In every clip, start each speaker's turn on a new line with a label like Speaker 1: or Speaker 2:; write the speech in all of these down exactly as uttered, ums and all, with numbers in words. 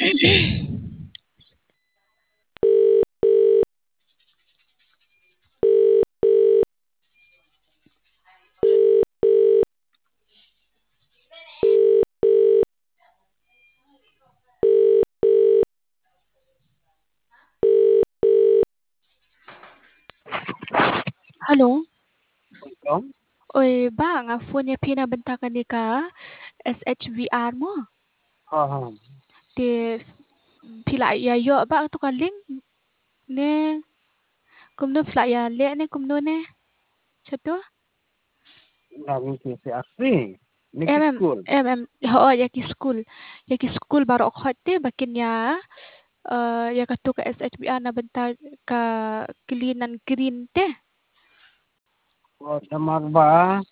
Speaker 1: Halo.
Speaker 2: Hello?
Speaker 1: Uy, bang, ah, phone niya pinabentakan ni ka S H V R mo.
Speaker 2: हाँ हाँ
Speaker 1: Di pila ya yo bang tu kaling ne kumno pila ya le ne kumno ne. Chato?
Speaker 2: नामी कैसे असली
Speaker 1: Em
Speaker 2: निकी
Speaker 1: em
Speaker 2: school
Speaker 1: em em ho ya ki school. Ya ki school baru khot te bakin ya uh, ya katu ka S H V R na bentar ka kilinan green te.
Speaker 2: और हमारे बा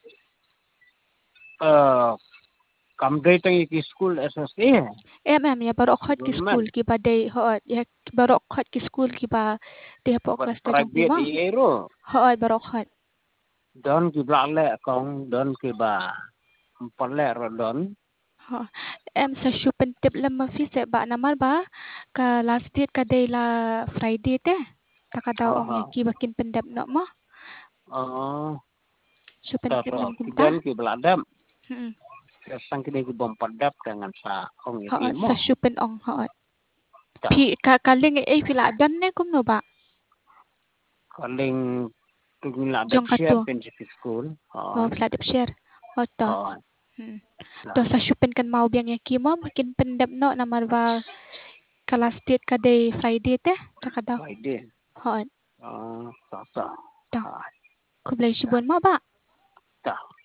Speaker 2: कम गई तंग की school SSC है
Speaker 1: Em em ya baru khot ki school
Speaker 2: government
Speaker 1: ki ba day ho ya baru khot ki school ki ba de po
Speaker 2: but
Speaker 1: class ta jong pi
Speaker 2: private
Speaker 1: mo.
Speaker 2: ये रो
Speaker 1: Ho baru khot.
Speaker 2: डन की ब्लाले कौन डन के बा पल्ले रो डन
Speaker 1: Ha, em sa syupen tip lama fi se ba namar ba ka last date ka day la Friday te. Taka daw
Speaker 2: हाँ
Speaker 1: ong
Speaker 2: हाँ
Speaker 1: yaki bakin pendap no mo. Syupen tip
Speaker 2: तो
Speaker 1: lam kinta.
Speaker 2: डन की ब्लाडम
Speaker 1: Hmm.
Speaker 2: sang kini ki bom padap dengan sa ong
Speaker 1: Ha,
Speaker 2: iki
Speaker 1: sa
Speaker 2: mo
Speaker 1: syupen ong ha.
Speaker 2: ta
Speaker 1: Pi ka kaling e pila dan ne kum no ba.
Speaker 2: kaling tugila dap
Speaker 1: Jong
Speaker 2: share
Speaker 1: katu.
Speaker 2: pensifi school
Speaker 1: Oh,
Speaker 2: ha
Speaker 1: pila dap share. Oh to.
Speaker 2: ha
Speaker 1: Hmm. To
Speaker 2: lah
Speaker 1: sa syupen kan mau biang yaki mo bakin pendap no namar ba ka last date ka day Friday te. Taka daw.
Speaker 2: Friday
Speaker 1: Ha.
Speaker 2: ah sa sa
Speaker 1: To.
Speaker 2: ha
Speaker 1: Kublay
Speaker 2: ta
Speaker 1: sibon mo ba?
Speaker 2: ta